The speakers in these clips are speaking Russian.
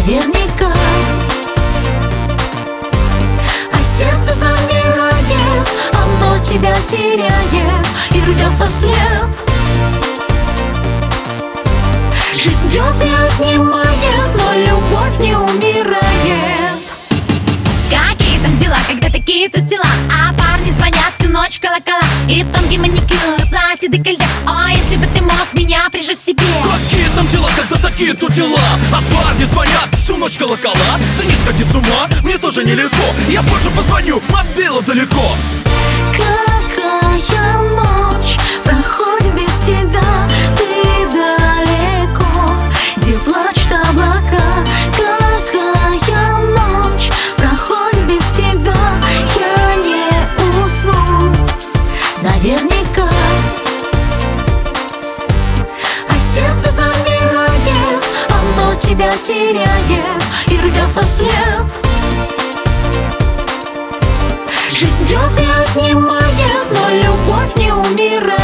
наверняка. А сердце замирает, оно тебя теряет и рвется вслед. Жизнь бьет и отнимает, но любовь не умирает. Какие там дела, когда такие тут дела? А парни звонят всю ночь в колокола. И тонкий маникюр, платье, декольте. О, если бы ты мог меня прижать к себе. Какие там дела, когда такие тут дела? А парни звонят всю ночь в колокола. Да не сходи с ума, мне тоже нелегко. Я позже позвоню, мобила далеко. Какая ночь проходит без тебя, ты далеко, где плачут облака. Какая ночь проходит без тебя, я не усну наверняка. А сердце замирает, оно тебя теряет и рвется вслед. Жизнь бьет и отнимает, но любовь не умирает.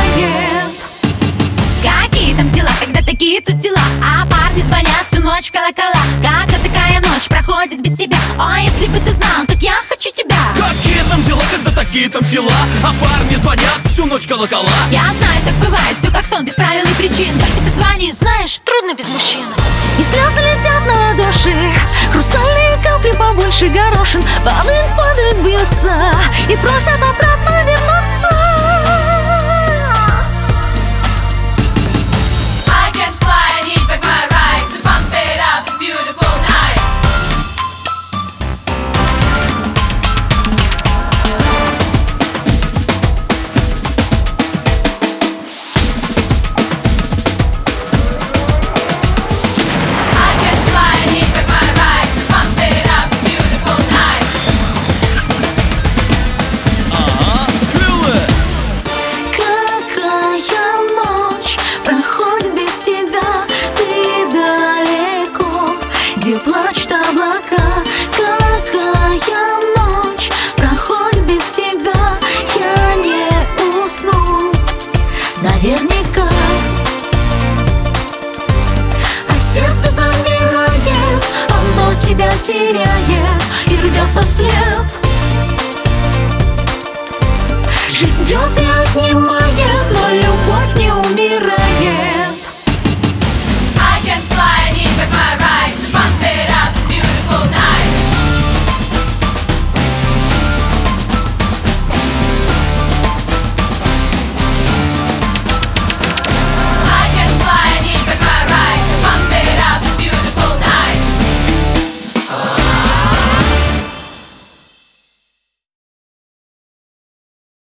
Какие там дела, когда такие тут дела? А парни звонят всю ночь в колокола. Когда такая ночь проходит без тебя. О, если бы ты знал, как я хочу тебя. Какие там дела, когда такие там дела? А парни звонят всю ночь в колокола. Я знаю, так бывает, все как сон, без правил и причин. Только позвони, знаешь, трудно без мужчины. И слезы летят на ладоши, хрустальные капли побольше горошин. Падают, бьются и просят обратно вернуться. I can't fly, I need back my right to pump it up this beautiful night. I can't fly, I need back my right to pump it up this beautiful night. Feel it. Какая ночь проходит без тебя, ты далеко, где плачут облака. Какая ночь проходит без тебя, я не усну наверняка. А сердце замирает, оно тебя теряет и рвется вслед. Жизнь бьет и отнимает, но любовь не умирает.